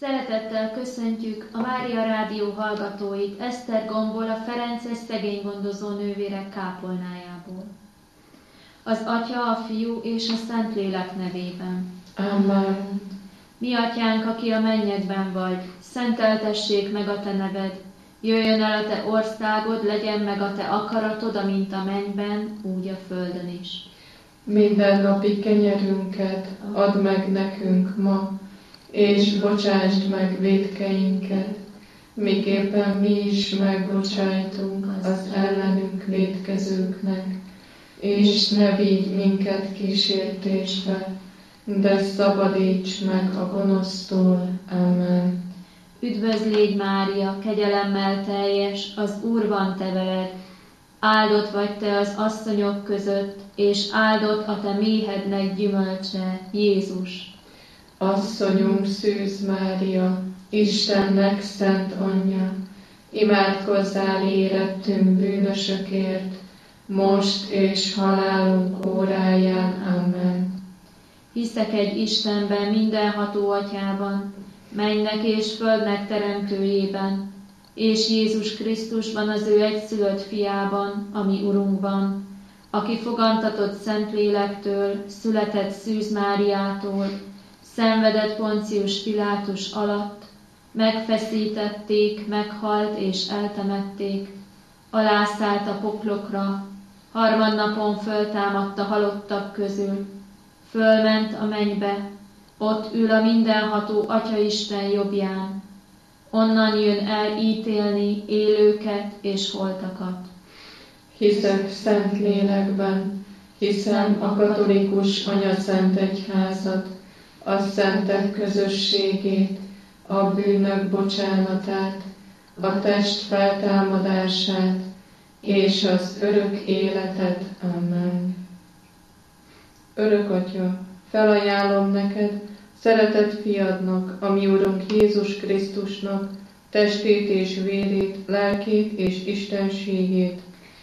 Szeretettel köszöntjük a Mária Rádió hallgatóit Eszter Gombol, a Ferences szegénygondozó nővérek kápolnájából. Az Atya, a Fiú és a Szentlélek nevében. Amen. Mi atyánk, aki a mennyekben vagy, szenteltessék meg a te neved, jöjjön el a te országod, legyen meg a te akaratod, amint a mennyben, úgy a földön is. Mindennapi kenyerünket add meg nekünk ma, és bocsásd meg vétkeinket, miképpen mi is megbocsájtunk az ellenünk vétkezőknek, és ne vigy minket kísértésbe, de szabadíts meg a gonosztól. Amen. Üdvözl légy Mária, kegyelemmel teljes, az Úr van te veled, áldott vagy te az asszonyok között, és áldott a te méhednek gyümölcse, Jézus. Asszonyunk Szűz Mária, Istennek szent anyja, imádkozzál érettünk bűnösökért, most és halálunk óráján. Amen. Hiszek egy Istenben, mindenható Atyában, mennynek és földnek teremtőjében, és Jézus Krisztusban, az ő egyszülött fiában, ami Urunkban, aki fogantatott Szentlélektől, született Szűz Máriától, szenvedett Poncius Pilátus alatt, megfeszítették, meghalt és eltemették, alászállt a poklokra, harmadnapon föltámadt a halottak közül, fölment a mennybe, ott ül a mindenható Atyaisten jobbján, onnan jön el ítélni élőket és holtakat. Hiszek szent lélekben, hiszem a katolikus anyaszent egyházat, a szentek közösségét, a bűnök bocsánatát, a test feltámadását és az örök életet. Amen. Örök Atya, felajánlom neked, szeretett fiadnak, a mi Urunk Jézus Krisztusnak, testét és vérét, lelkét és istenségét,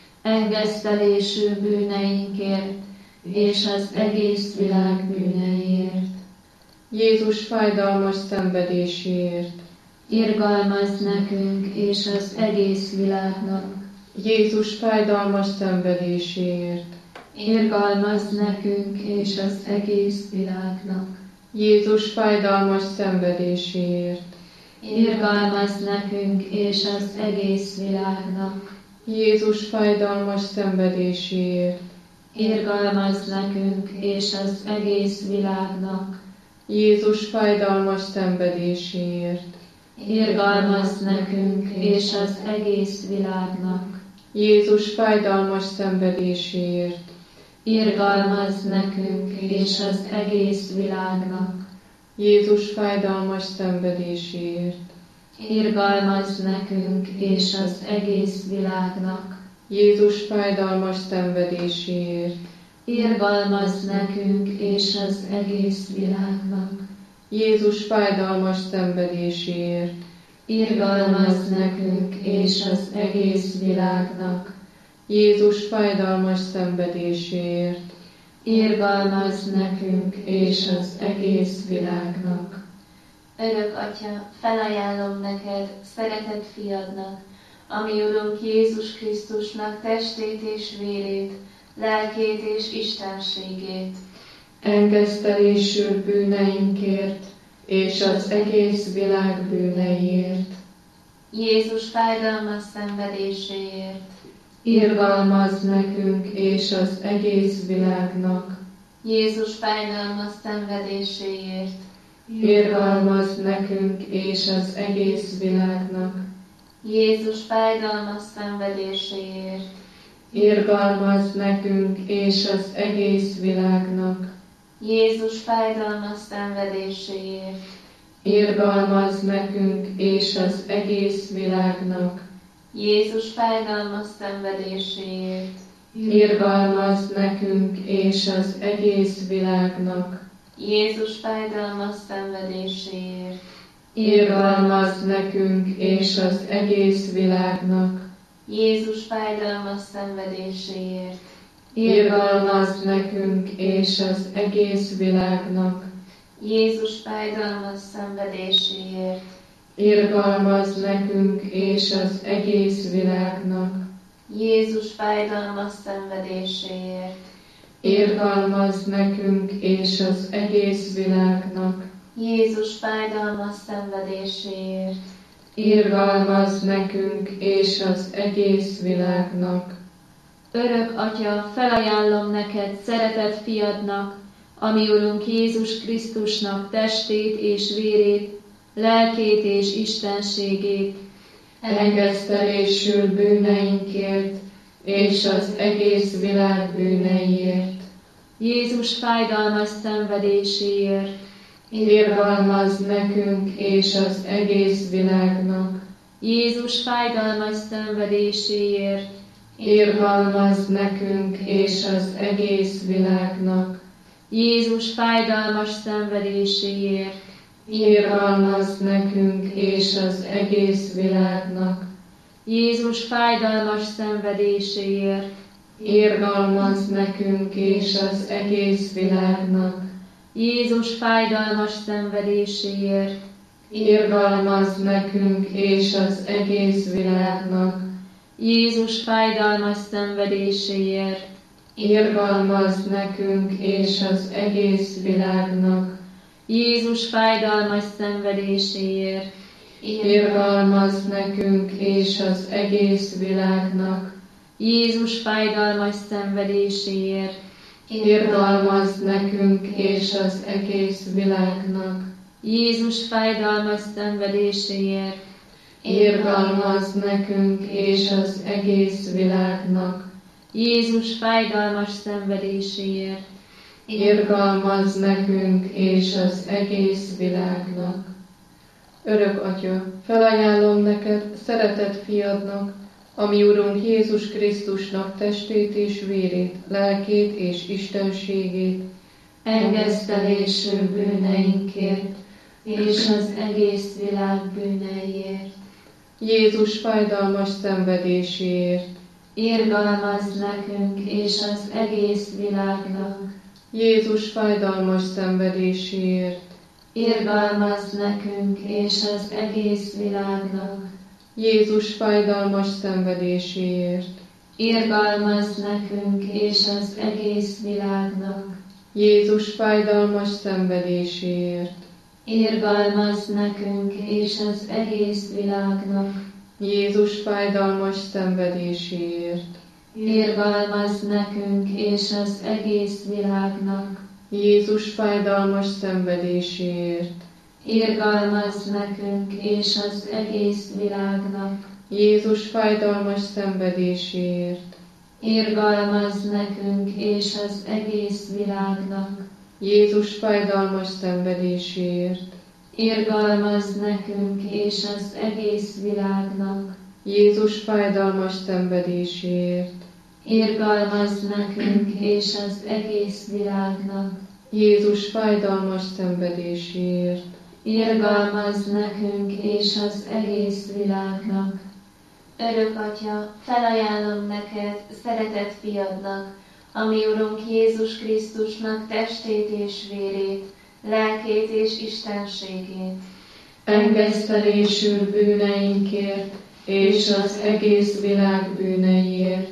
engesztelésű bűneinkért és az egész világ bűneiért. Jézus fájdalmas szenvedéséért, irgalmazz nekünk és az egész világnak. Jézus fájdalmas szenvedéséért, irgalmazz nekünk és az egész világnak. Jézus fájdalmas szenvedéséért, irgalmazz nekünk és az egész világnak. Jézus fájdalmas szenvedéséért, irgalmazz nekünk és az egész világnak. Jézus fájdalmas szenvedéséért, irgalmazz nekünk és az egész világnak. Jézus fájdalmas szenvedéséért, irgalmazz nekünk és az egész világnak. Jézus fájdalmas szenvedéséért, irgalmazz nekünk és az egész világnak. Jézus fájdalmas szenvedéséért, irgalmazz nekünk és az egész világnak. Jézus fájdalmas szenvedéséért, irgalmazz nekünk és az egész világnak. Jézus fájdalmas szenvedéséért, irgalmazz nekünk és az egész világnak. Örök Atya, felajánlom neked, szeretett fiadnak, a mi Urunk Jézus Krisztusnak testét és vérét, lelkét és istenségét, engesztelésű bűneinkért és az egész világ bűneiért, Jézus fájdalmas szenvedéséért, irgalmazz nekünk és az egész világnak, Jézus fájdalmas szenvedéséért, irgalmazz nekünk és az egész világnak, Jézus fájdalmas szenvedéséért, irgalmazz nekünk és az egész világnak, Jézus fájdalmas szenvedéséért, irgalmazz nekünk és az egész világnak, Jézus fájdalmas szenvedéséért, irgalmazz nekünk és az egész világnak, Jézus fájdalmas szenvedéséért, irgalmazz nekünk és az egész világnak, Jézus fájdalmas szenvedéséért, irgalmazz nekünk és az egész világnak, Jézus fájdalmas szenvedéséért, irgalmazz nekünk és az egész világnak. Jézus fájdalmas szenvedéséért, Irgalmazz nekünk és az egész világnak. Jézus fájdalmas szenvedéséért, Irgalmazz nekünk és az egész világnak. Örök Atya, felajánlom neked szeretett fiadnak, ami Urunk Jézus Krisztusnak testét és vérét, lelkét és istenségét, Engesztelésül bűneinkért és az egész világ bűneiért. Jézus fájdalmas szenvedéséért, Irgalmazz nekünk és az egész világnak. Jézus fájdalmas szenvedéséért, Irgalmazz nekünk és az egész világnak. Jézus fájdalmas szenvedéséért, Irgalmazz nekünk és az egész világnak. Jézus fájdalmas szenvedéséért, Irgalmazz nekünk és az egész világnak. Jézus fájdalmas szenvedéséért, Irgalmazz nekünk és az egész világnak. Jézus fájdalmas szenvedéséért, Irgalmazz nekünk és az egész világnak. Jézus fájdalmas szenvedéséért, Irgalmazz nekünk és az egész világnak. Jézus fájdalmas szenvedéséért, Irgalmazz nekünk és az egész világnak. Jézus fájdalmas szenvedéséért, Irgalmazz nekünk és az egész világnak. Jézus fájdalmas szenvedéséért, Irgalmazz nekünk és az egész világnak. Örök Atya, felajánlom neked szeretett fiadnak, ami Urunk Jézus Krisztusnak testét és vérét, lelkét és istenségét, engesztelésű bűneinkért és az egész világ bűneiért. Jézus fájdalmas szenvedéséért, Irgalmazz nekünk és az egész világnak. Jézus fájdalmas szenvedéséért, Irgalmazz nekünk és az egész világnak. Jézus fájdalmas szenvedéséért, Irgalmazz nekünk és az egész világnak. Jézus fájdalmas szenvedéséért, Irgalmazz nekünk és az egész világnak. Jézus fájdalmas szenvedéséért, Irgalmazz nekünk és az egész világnak. Jézus fájdalmas szenvedéséért, Irgalmazz nekünk és az egész világnak. Jézus fájdalmas szenvedéséért, Irgalmazz nekünk és az egész világnak. Jézus fájdalmas szenvedéséért, Irgalmazz nekünk és az egész világnak. Jézus fájdalmas szenvedéséért, Irgalmazz nekünk és az egész világnak. Jézus fájdalmas szenvedéséért, Irgalmazz nekünk és az egész világnak. Örök Atya, felajánlom neked szeretett fiadnak, ami Urunk Jézus Krisztusnak testét és vérét, lelkét és istenségét, engesztelésül bűneinkért és az egész világ bűneiért,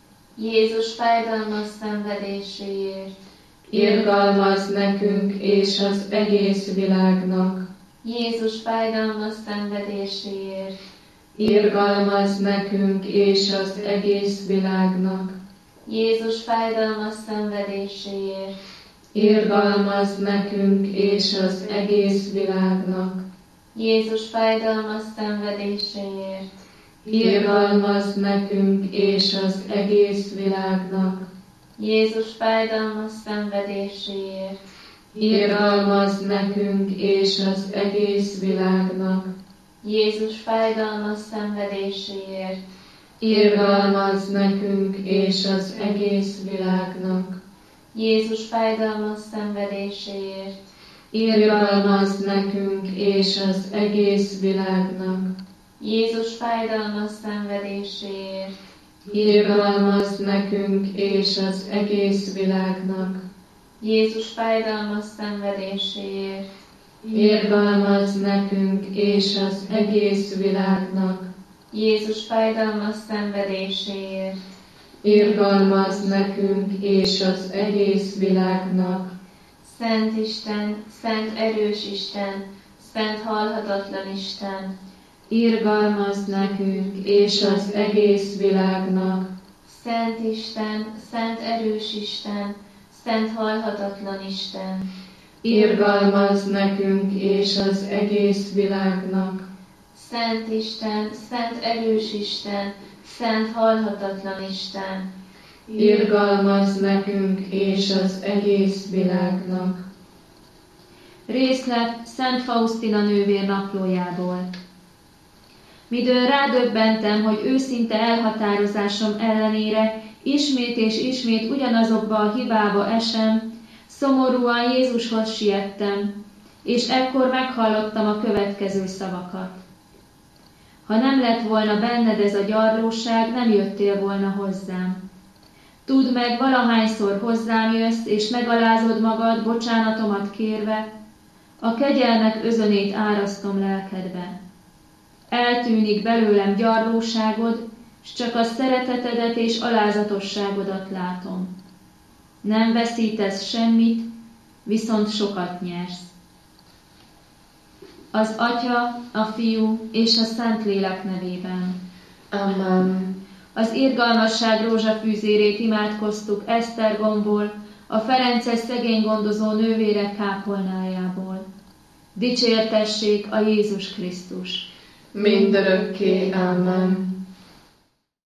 Jézus fájdalmas szenvedéséért, irgalmazz nekünk és az egész világnak, Jézus fájdalmas szenvedéséért, irgalmazz nekünk és az egész világnak, Jézus fájdalmas szenvedéséért, irgalmazz nekünk és az egész világnak, Jézus fájdalmas szenvedéséért, irgalmazz nekünk és az egész világnak, Jézus fájdalmas szenvedéséért, irgalmazz nekünk és az egész világnak, Jézus fájdalmas szenvedéséért, irgalmazz nekünk és az egész világnak, Jézus fájdalmas szenvedéséért, irgalmazz nekünk és az egész világnak, Jézus fájdalmas szenvedéséért, irgalmazz nekünk és az egész világnak, Jézus fájdalmas szenvedéséért, Irgalmazz nekünk és az egész világnak. Jézus fájdalmas szenvedéséért, Irgalmazz nekünk és az egész világnak. Szent Isten, Szent erős Isten, Szent halhatatlan Isten, Irgalmazz nekünk És az egész világnak. Szent Isten, Szent erős Isten, Szent halhatatlan Isten, Irgalmazz nekünk és az egész világnak. Szent Isten, Szent erős Isten, Szent halhatatlan Isten, Irgalmazz nekünk és az egész világnak. Részlet Szent Faustina nővér naplójából. Midőn rádöbbentem, hogy őszinte elhatározásom ellenére ismét és ismét ugyanazokba a hibába esem, szomorúan Jézushoz siettem, és ekkor meghallottam a következő szavakat. Ha nem lett volna benned ez a gyarlóság, nem jöttél volna hozzám. Tudd meg, valahányszor hozzám jössz, és megalázod magad, bocsánatomat kérve, a kegyelmek özönét árasztom lelkedbe. Eltűnik belőlem gyarlóságod, s csak a szeretetedet és alázatosságodat látom. Nem veszítesz semmit, viszont sokat nyersz. Az Atya, a Fiú és a Szentlélek nevében. Amen. Az irgalmasság rózsafűzérét imádkoztuk Esztergomból, a ferences szegénygondozó nővérek kápolnájából. Dicsértessék a Jézus Krisztus! Mindörökké. Amen.